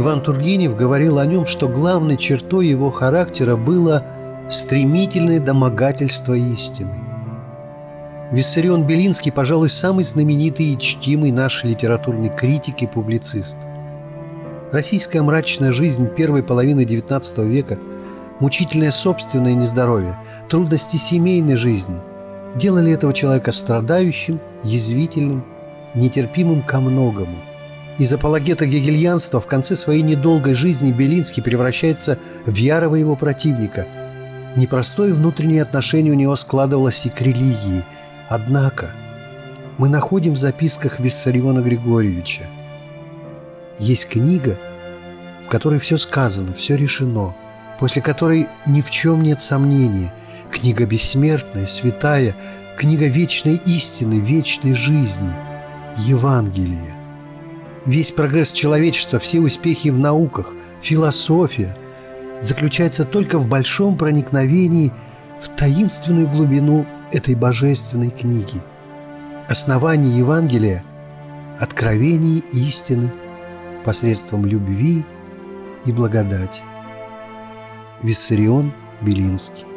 Иван Тургенев говорил о нем, что главной чертой его характера было стремительное домогательство истины. Виссарион Белинский, пожалуй, самый знаменитый и чтимый наш литературный критик и публицист. Российская мрачная жизнь первой половины XIX века, мучительное собственное нездоровье, трудности семейной жизни делали этого человека страдающим, язвительным, нетерпимым ко многому. Из апологета гегельянства в конце своей недолгой жизни Белинский превращается в ярого его противника. Непростое внутреннее отношение у него складывалось и к религии. Однако мы находим в записках Виссариона Григорьевича: есть книга, в которой все сказано, все решено, после которой ни в чем нет сомнения. Книга бессмертная, святая, книга вечной истины, вечной жизни, Евангелие. Весь прогресс человечества, все успехи в науках, философия заключается только в большом проникновении в таинственную глубину этой божественной книги. Основание Евангелия – откровение истины посредством любви и благодати. Виссарион Белинский.